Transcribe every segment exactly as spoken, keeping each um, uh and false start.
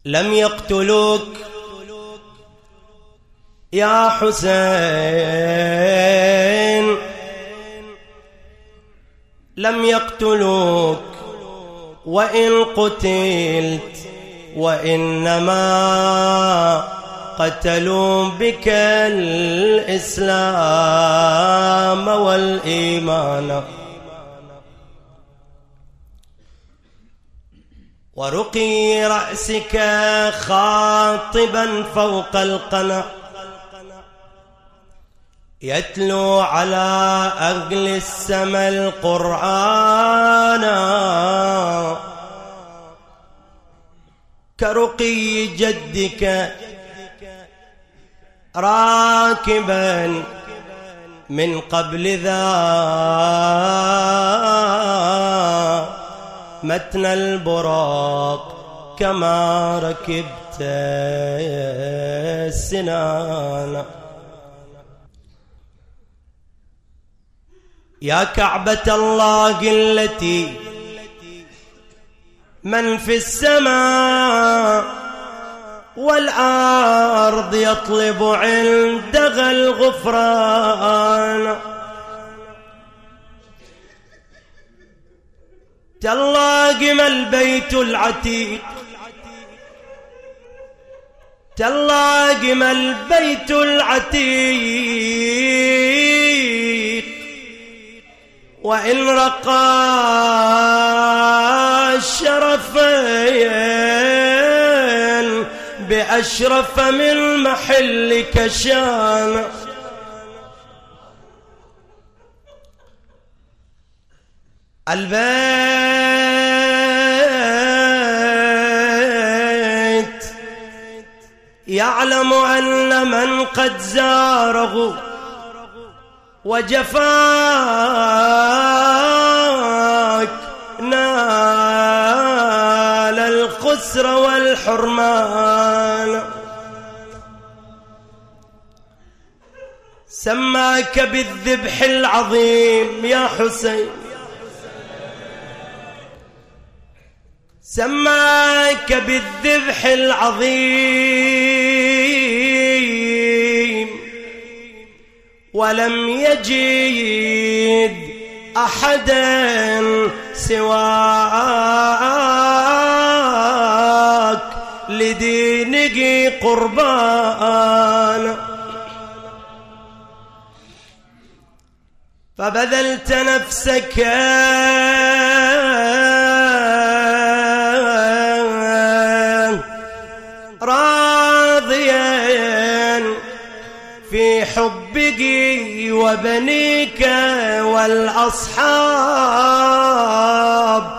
لم يقتلوك يا حسين، لم يقتلوك وإن قتلت، وإنما قتلوا بك الإسلام والإيمان. ورقي رأسك خاطبا فوق القنا، يتلو على أهل السماء القرآن، كرقي جدك راكبا من قبل ذا متن البراق كما ركبت السنان. يا كعبة الله التي من في السماء والأرض يطلب عندها الغفران، تلاقم البيت العتيق، تلاقم البيت العتيق، وإن رقى الشرفين بأشرف من محلك شان. البيت يعلم أن من قد زاره وجفاك نال الخسر والحرمان. سماك بالذبح العظيم يا حسين، سماك بالذبح العظيم، ولم يجد أحدا سواك لدينه قربان. فبذلت نفسك راضيا في حبك وبنيك والأصحاب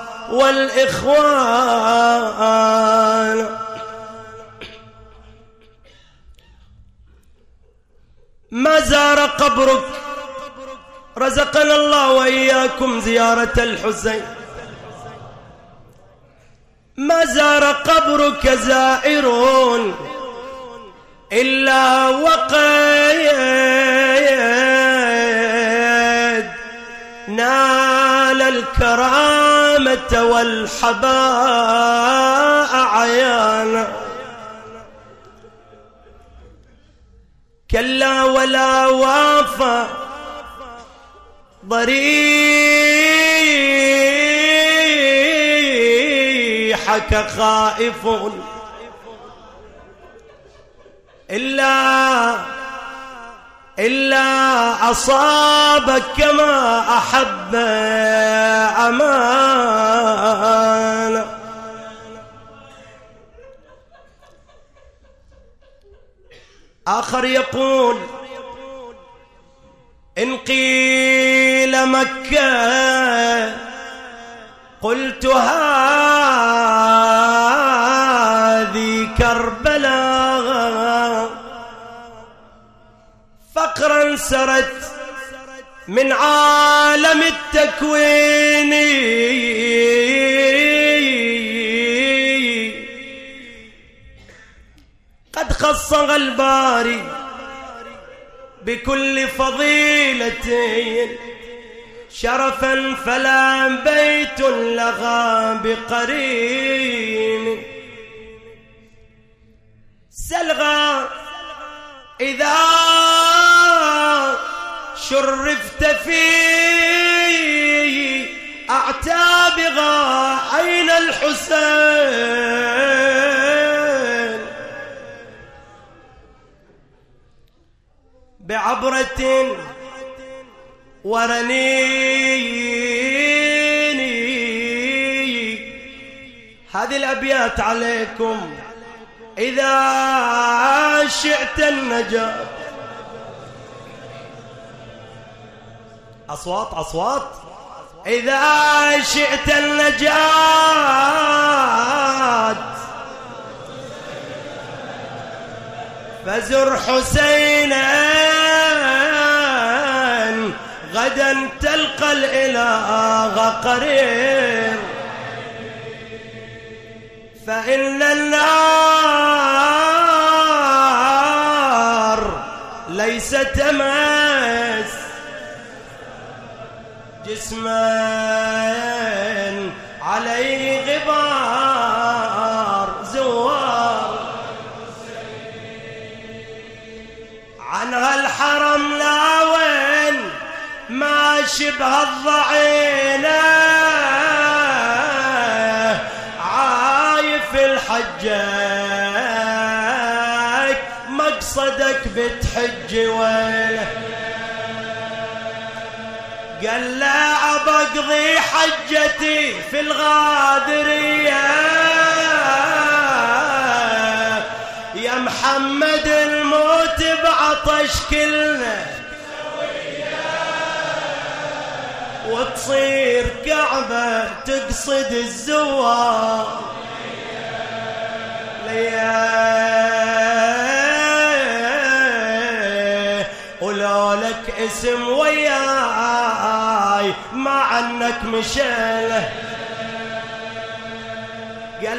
والإخوان. ما زار قبرك، رزقنا الله وإياكم زيارة الحسين، ما زار قبرك زائر إلا وقد نال الكرامة والحباء عيانا. كلا ولا وافى ضريحك خائف إلا إلا أصابك كما أحب أمان. آخر يقول إن قيل مكة قلت هذه كربلاء، فقرا سرت من عالم التكوين، قد خصها الباري بكل فضيلة شرفا فلا بيت لها بقرين. عرفت في أعتابها أين الحسين بعبرة ورنيني. هذه الأبيات عليكم. إذا شئت النجاة، أصوات أصوات. إذا شئت النجاة فزر حسينا غدا تلقى الإله قرير. فإن النار ليس تمس جسما عليه غبار زوار. عنها الحرم لا وين ما شبه الضعينة، عايف الحجاج مقصدك بتحج ويله. قال لا أبقضي حجتي في الغادرية يا محمد الموت بعطش كلنا، وتصير كعبة تقصد الزوار ليه. ولو لك اسم وياي ما عنك مشيله. قال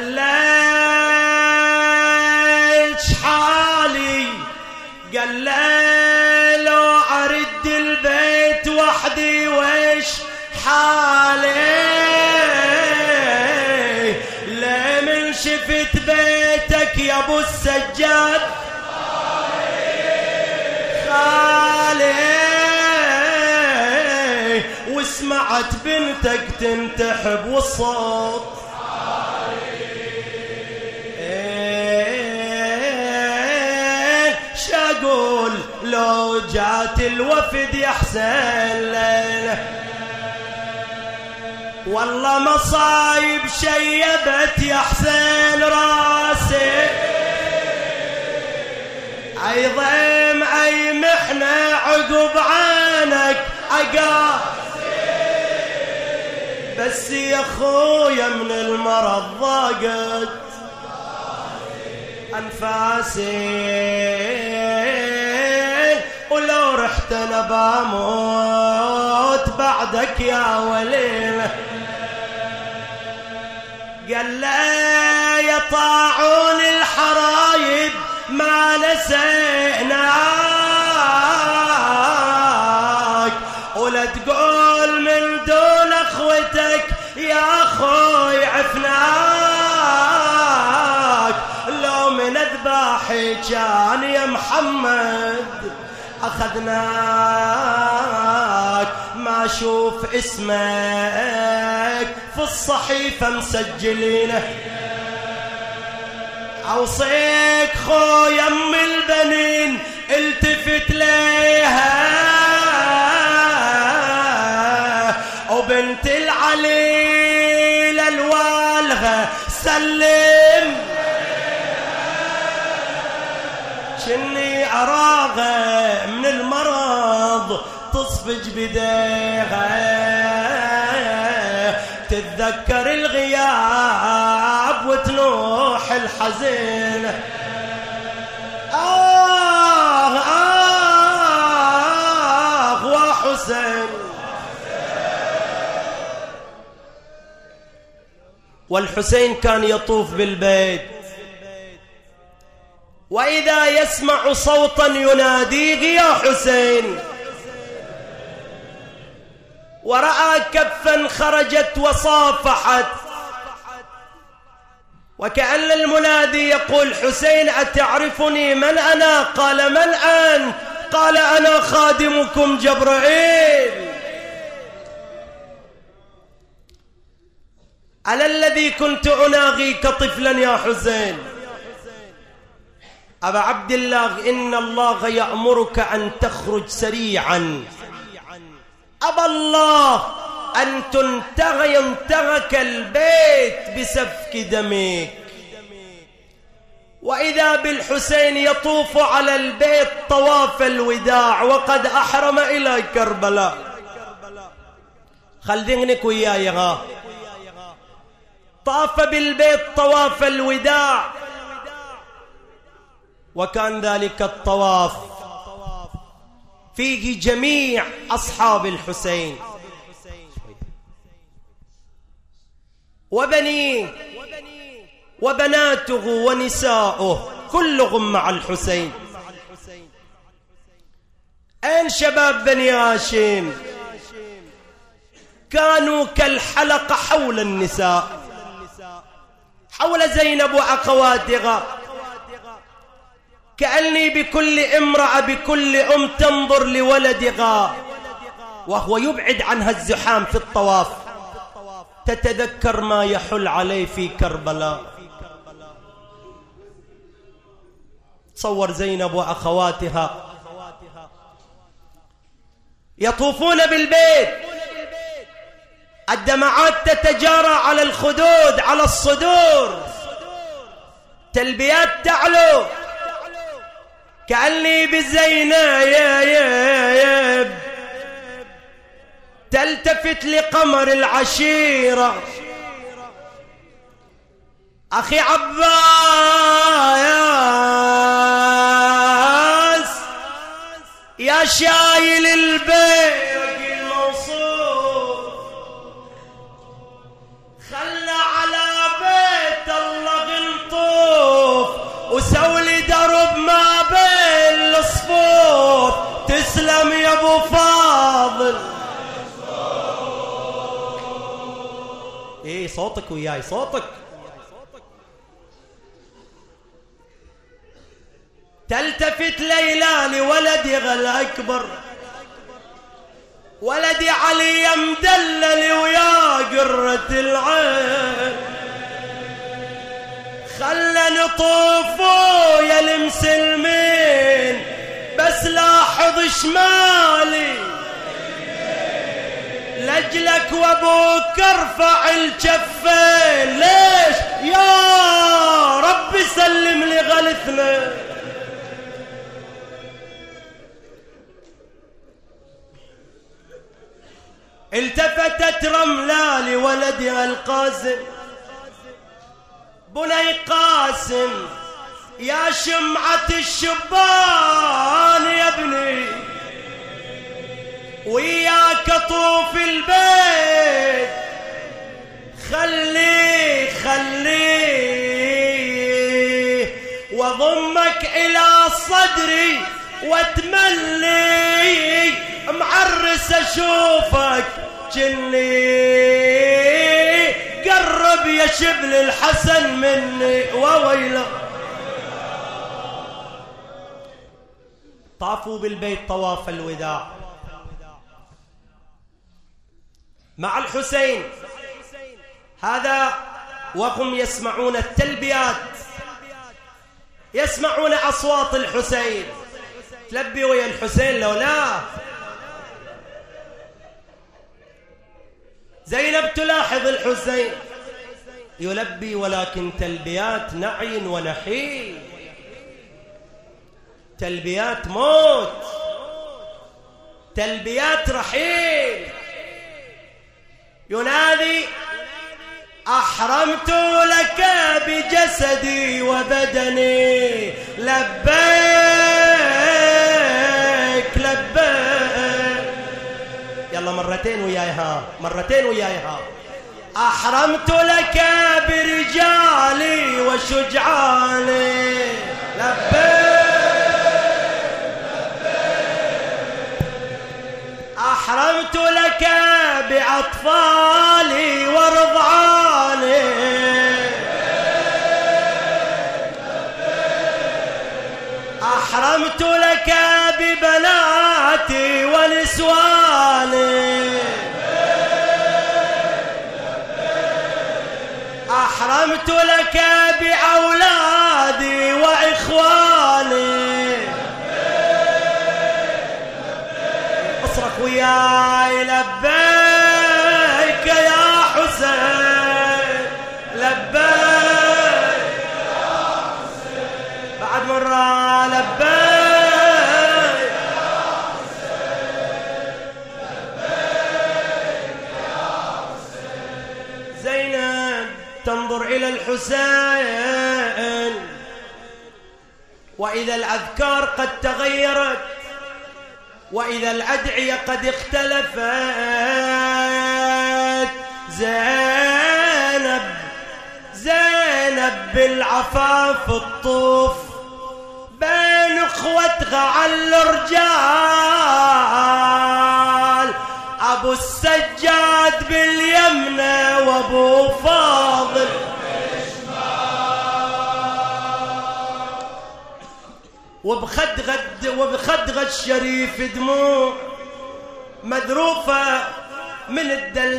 ليش حالي؟ قال لي لو أرد البيت وحدي ويش حالي. ليه من شفت بيتك يا ابو السجاد خالي، وسمعت بنتك تنتحب والصوت شاقول لو جات الوفد يا حسين. والله مصايب شيبت يا حسين راسي، اي ضيم اي محنة عقب عينك اقاسي. بس يا خويا من المرض ضاقت أنفاسي، ولو رحت أنا بموت بعدك يا وليل. قال لا يا طاعون الحرايب ما نسيناك، ولا تقول من دون أخوتك يا أخوي عفناك. لو من أذباحي كان يا محمد أخذناك، ما أشوف اسمك في الصحيفة مسجلينه. أوصيك خويا أم البنين التفت ليها، وبنت العليل الوالغة سلم، شني أراغة من المرض تصفج بديها، تتذكر الغياب وتنوح الحزين. آه آه وحسين. والحسين كان يطوف بالبيت، وإذا يسمع صوتا يناديه يا حسين، ورأى كفا خرجت وصافحت، وكأن المنادي يقول حسين أتعرفني من أنا؟ قال من أنت؟ قال أنا خادمكم جبرائيل. أنا الذي كنت أناغيك طفلا يا حسين. أبا عبد الله إن الله يأمرك أن تخرج سريعا. أبى الله أن تنتهى ينتهك البيت بسفك دمك. وإذا بالحسين يطوف على البيت طواف الوداع وقد أحرم إلى كربلاء. خلدنك ويايها طاف بالبيت طواف الوداع، وكان ذلك الطواف فيه جميع أصحاب الحسين وبنيه وبناته ونساؤه كلهم مع الحسين. أين شباب بني هاشم؟ كانوا كالحلقة حول النساء، حول زينب وأخواتها، كأني بكل امرأة بكل أم تنظر لولدها وهو يبعد عنها الزحام في الطواف، تتذكر ما يحل عليه في كربلاء. تصور زينب وأخواتها يطوفون بالبيت، الدمعات تتجارى على الخدود على الصدور، تلبيات تعلو، كأني بزينب تلتفت لقمر العشيرة. أخي عباس يا شايل البيت الموصوف، خلى على بيت الله نطوف وسولي درب ما بين الصفوف. تسلم يا ابو فاضل. ايه صوتك وياي صوتك. تلتفت ليلى لولدها الأكبر، ولدي علي مدلل ويا قرة العين، خلى نطوفوا يا المسلمين بس لاحظ شمالي لجلك وابوك ارفع الجفين. ليش يا رب سلم لي غلثنا. التفتت رملة لولدها القاسم، بني قاسم يا شمعة الشبان يا ابني، وياك طوف البيت، خليه خليه وضمك إلى صدري واتملي، معرس أشوفك جني، قرب يا شبل الحسن مني وويله. طافوا بالبيت طواف الوداع مع الحسين، هذا وهم يسمعون التلبيات، يسمعون أصوات الحسين. تلبي ويا الحسين لو لا. زينب تلاحظ الحسين يلبي ولكن تلبيات نعي ونحيل، تلبيات موت، تلبيات رحيل. ينادي أحرمت لك بجسدي وبدني، لبيك لبيك. يلا مرتين ويايها مرتين ويايها. أحرمت لك برجالي وشجعاني، لبيك أحرمت لك بأطفالي ورضعاني، أحرمت أحرمت لك ببناتي ونسواني، أحرمت لك بأولادي وإخواني، اصرخ وياي لبيك يا حسين، لبيك يا حسين، بعد مرة لبيك يا حسين، لبيك يا حسين. زينب تنظر إلى الحسين وإذا الأذكار قد تغيرت وإذا الأدعية قد اختلفت. زينب زينب بالعفاف الطوف بين اخوتها على الرجال، أبو السجاد باليمنى وأبو فاضل وبخدغة وبخدغة الشريف دموع مذروفة من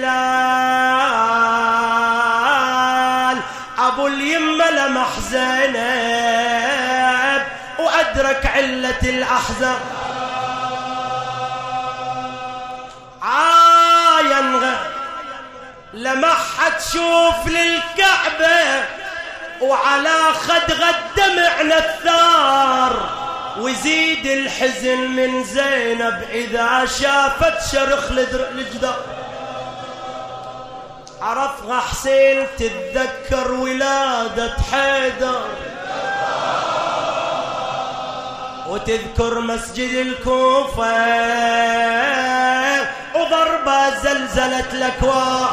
الدلال. أبو اليمة لمح زينب وأدرك علة الأحزان، عاينغ لمحها تشوف للكعبة وعلى خدغة الدمع نثار، ويزيد الحزن من زينب إذا شافت شرخ الجدار. عرفها حسين تتذكر ولادة حيدر وتذكر مسجد الكوفة وضربة زلزلت الأكوان.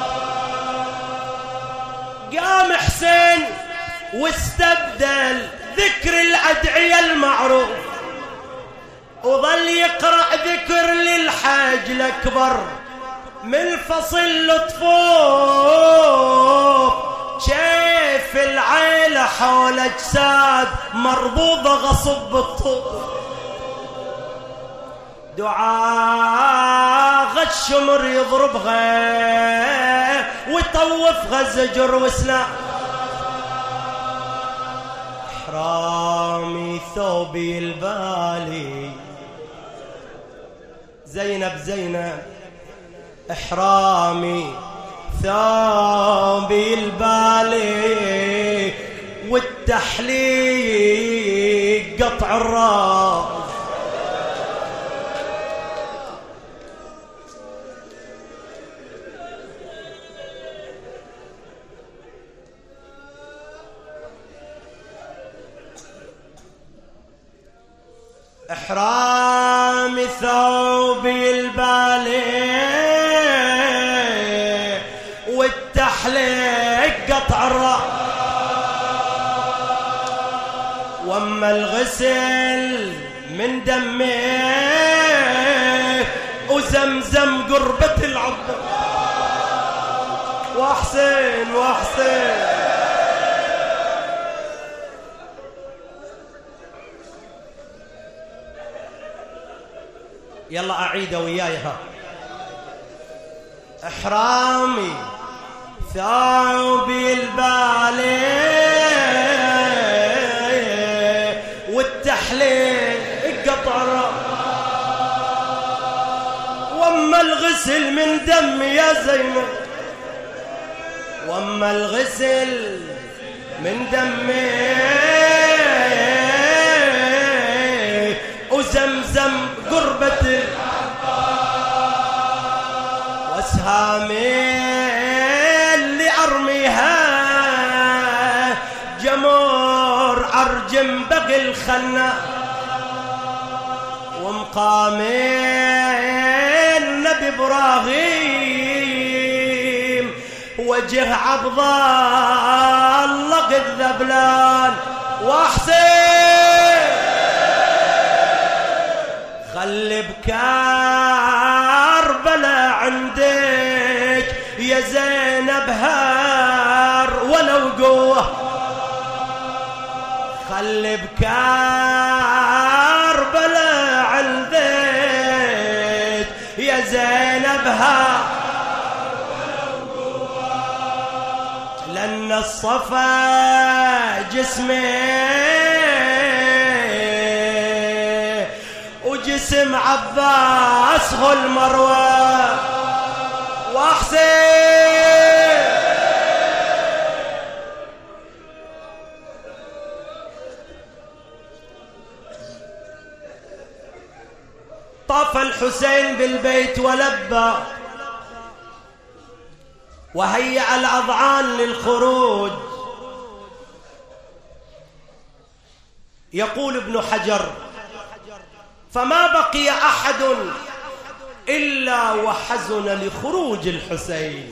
قام حسين واستبدل ذكر الأدعية المعروف وظل يقرأ ذكر للحاج الأكبر من فصل لطفوف. شايف العيلة حول أجساد مربوطة غصب بالطوب، دعاء غشمر يضربها ويطوفها زجر وسلاح. احرامي ثوبي البالي، زينب زينب احرامي ثوبي البالي والتحليق قطع الراس. احرامي ثوبي البالي والتحليق قطع الراس، واما الغسل من دمي وزمزم قربة العبد. وحسين وحسين يلا أعيدها ويايها. احرامي ثوبي البالي والتحليق قطع الراس، واما الغسل من دم يا زينب، واما الغسل من دمي وزمزم قربة واسهامي اللي ارميها جمور ارجم بقي الخنا، ومقامي النبي ابراهيم وجه عبد الله قد ذبلان. وحسين خلي بكربلاء عندك يا زينب هار ولو قوة، خلي بكربلاء عندك يا زينبها لأن الصفا جسمي وجسم عباس هو المروة وحسين. طاف الحسين بالبيت ولبى وهيأ الأضعان للخروج. يقول ابن حجر فما بقي أحد إلا وحزن لخروج الحسين.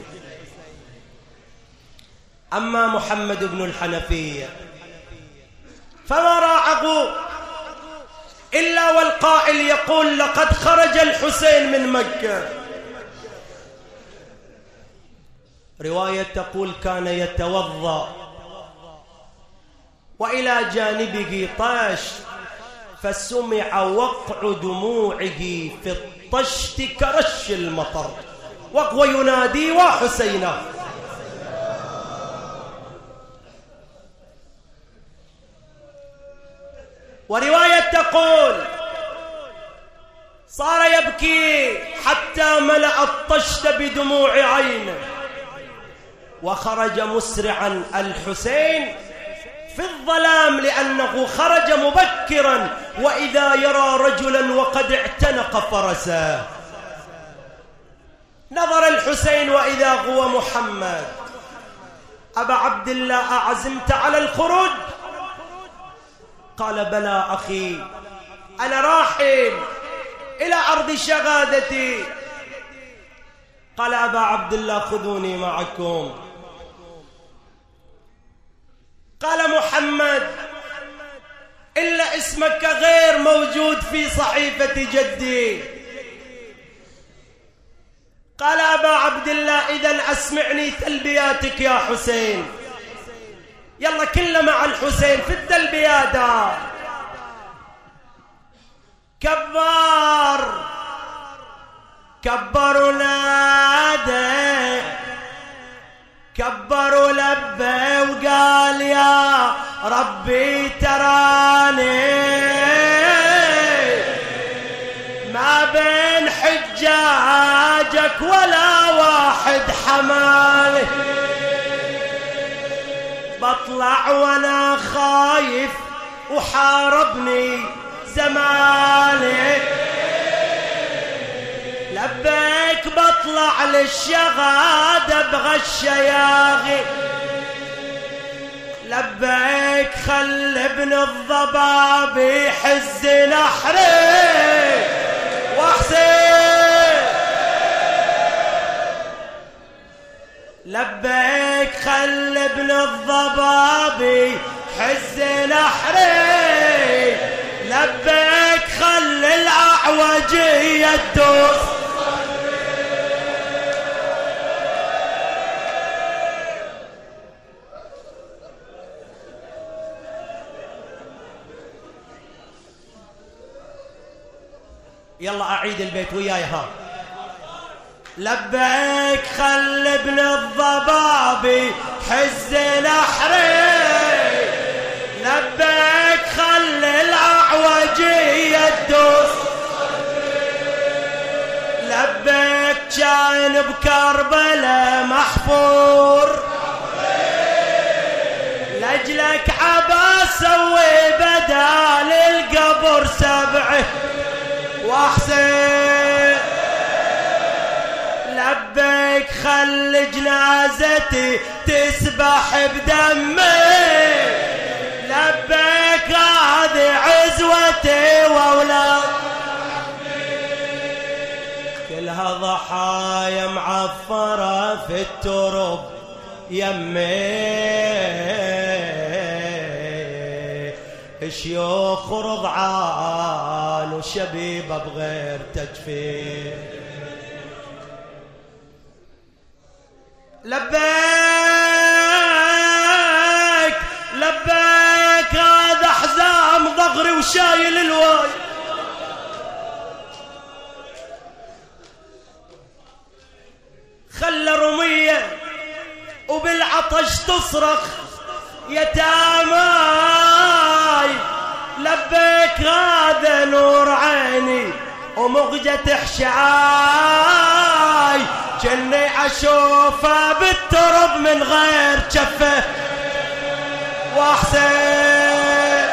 أما محمد بن الحنفية فما راعه إلا والقائل يقول لقد خرج الحسين من مكة. رواية تقول كان يتوضأ وإلى جانبه طاش فسمع وقع دموعه في الطشت كرش المطر وهو ينادي وحسينا. ورواية تقول صار يبكي حتى ملأ الطشت بدموع عينه وخرج مسرعا الحسين في الظلام لأنه خرج مبكرا وإذا يرى رجلا وقد اعتنق فرسا. نظر الحسين وإذا هو محمد. أبا عبد الله أعزمت على الخروج؟ قال بلى أخي أنا راحل إلى أرض شهادتي. قال أبا عبد الله خذوني معكم. قال محمد إلا اسمك غير موجود في صحيفة جدي. قال أبا عبد الله إذن أسمعني تلبياتك يا حسين. يلا كلنا مع الحسين في التلبيات. كبر كبر ونادى كبر ولبى وقال يا ربي تراني ما بين حجاجك ولا واحد حمالي. بطلع وانا خايف وحاربني زماني. لبيك بطلع للشهادة بغشياغي. لبيك خل ابن الضباب يحز نحري وحسين. لبيك خل ابن الضباب يحز نحري. لبيك خل الأعوجي يدوس. يلا أعيد البيت وياي ها. لبيك خل ابن الضبابي حز نحري. لبيك خل الأعوجي يدوس. لبيك كان بكربلاء محفور لأجلك عباس سوي بدال القبر سبعه وحسين. لبيك خل جنازتي تسبح بدمي. لبيك هذه عزوتي واولاد كلها ضحايا معفرة في الترب يمي. شيوخ رضعان وشبيبة بغير تجفيف. لبيك لبيك هذا شايل الواي. خلى رمية وبالعطش تصرخ يا تاماي لبيك هذا نور عيني ومغجة تحشعاي جني أشوفه بالترب من غير جفه وأحسن.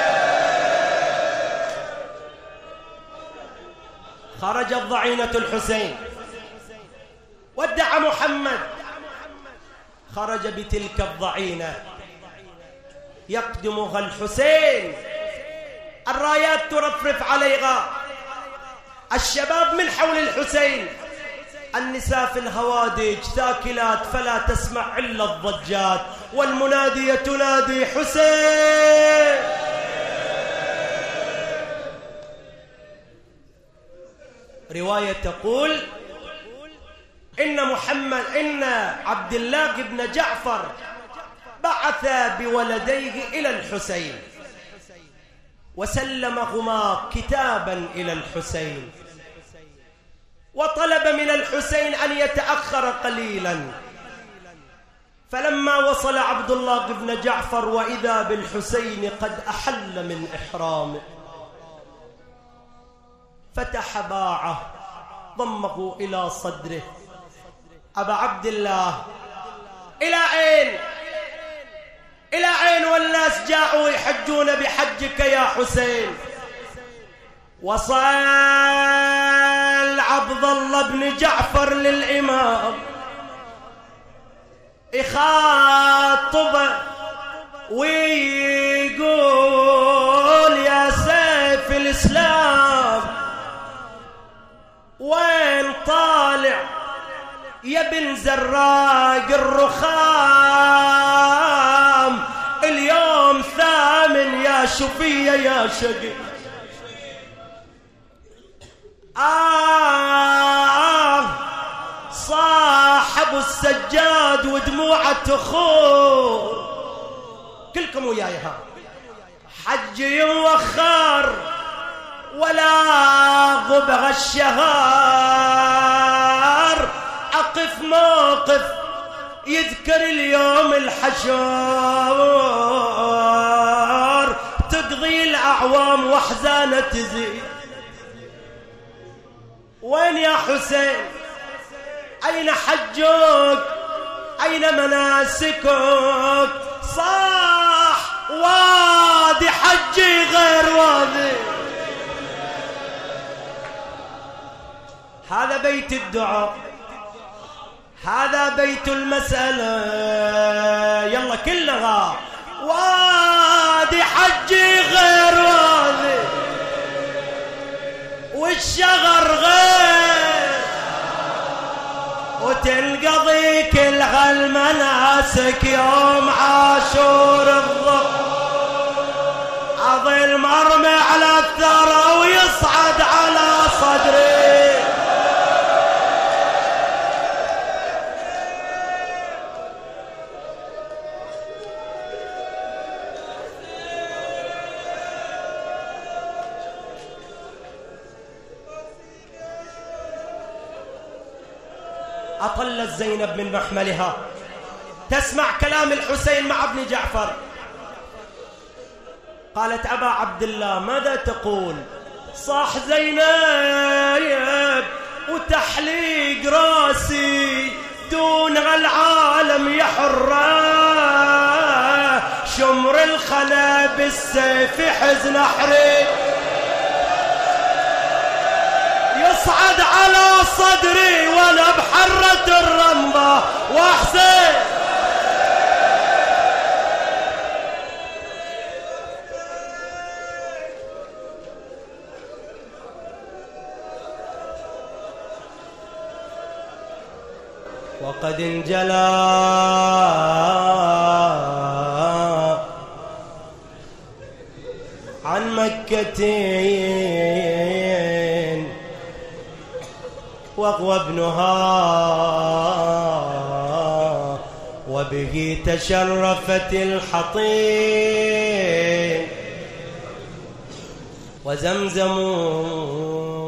خرجت ضعينة الحسين ودع محمد، خرج بتلك الضعينة يقدمها الحسين، الرايات ترفرف عليها، الشباب من حول الحسين، النساء في الهوادج ثاكلات فلا تسمع إلا الضجات، والمنادية تنادي حسين. رواية تقول إن محمد إن عبد الله بن جعفر بعث بولديه إلى الحسين وسلمهما كتابا إلى الحسين، وطلب من الحسين أن يتأخر قليلا. فلما وصل عبد الله بن جعفر وإذا بالحسين قد أحل من إحرامه، فتح باعه ضمه إلى صدره. أبا عبد الله، إلى أين؟ إلى أين والناس جاءوا يحجون بحجك يا حسين؟ وصل عبد الله بن جعفر للإمام يخاطبه ويقول يا سيف الإسلام وين طالع يا بن زراق الرخام؟ اليوم ثامن يا شفية يا شقي. آه صاحب السجاد ودموعه تخور، كلكم ويايها. حجي موخر ولا غبغ الشهر، أقف موقف يذكر اليوم الحشر، تقضي الأعوام وأحزانه تزيد. وين يا حسين؟ أين حجك؟ أين مناسكك؟ صاح وادي حجي غير وادي. هذا بيت الدعاء، هذا بيت المسألة. يلا كلها وادي حجي غير وادي والشغر غير، وتنقضي كل هالمناسك يوم عاشور الظهر. أظل مرمي على الثرى ويصعد على صدري. أطلت زينب من محملها تسمع كلام الحسين مع ابن جعفر. قالت أبا عبد الله ماذا تقول؟ صاح زينب وتحليق راسي دونها العالم يحره، شمر الخلا بالسيف حزن أحري يصعد على صدري وانا بحرة الرمضة واحسن. وقد انجلى عن مكتين وهو ابنها وبه تشرفت الحطيم. وزمزم